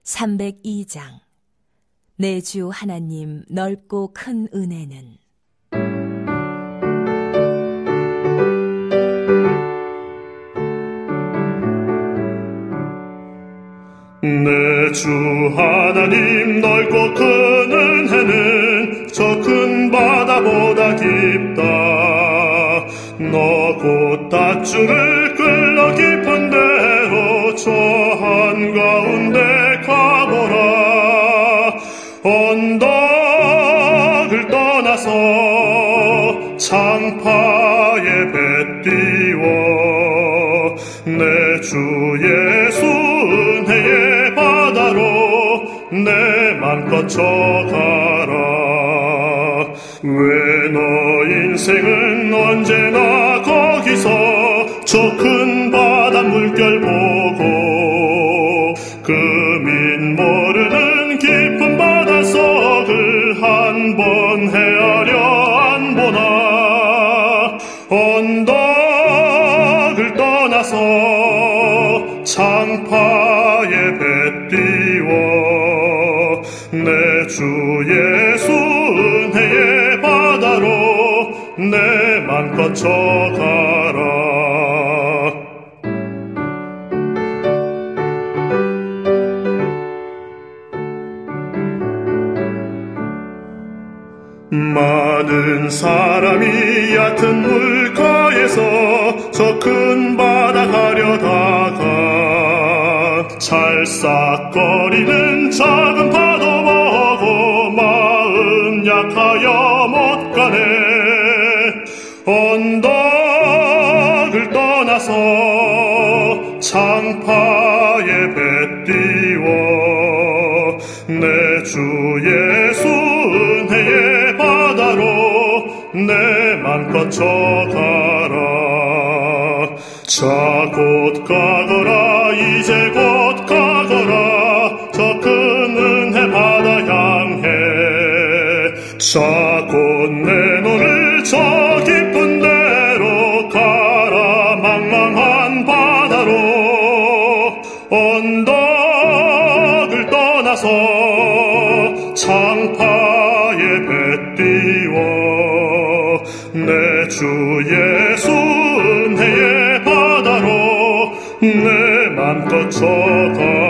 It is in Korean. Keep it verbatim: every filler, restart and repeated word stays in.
삼백이 장. 내 주 하나님 넓고 큰 은혜는. 내 주 하나님 넓고 큰 은혜는 저 큰 바다보다 깊다. 너 곧 닷줄을 끌러 깊은 데로 저 한가운데 가보라. 언덕을 떠나서 창파에 배 띄워 내 주 예수 은혜의 바다로 내 맘껏 져가라. 왜 너 인생은 언제나 거기서 저 큰 바다 물결 보고 금인 모르는 깊은 바닷속을 한 번 헤아려 안 보나. 언덕을 떠나서 창파에 배 띄워 내 주 예수 은혜의 바다로 내 맘껏 져가라. 많은 사람이 얕은 물가에서 저 큰 바다 가려다가 찰싹거리는 작은 파도 보고 마음 약하여 못 가네. 언덕을 떠나서 창파에 배 띄워 내 주 예수 은혜의 바다로 내 맘껏 져가라. 자 곧 가거라. 이제 곧 가거라. 저 큰 은혜 바다 향해. 자 곧 내 눈을 저 깊은 데로 가라. 망망한 바다로 언덕을 떠나서 창파에 배 띄워 내 주 예수 은혜의 바다로 내 맘껏 져가.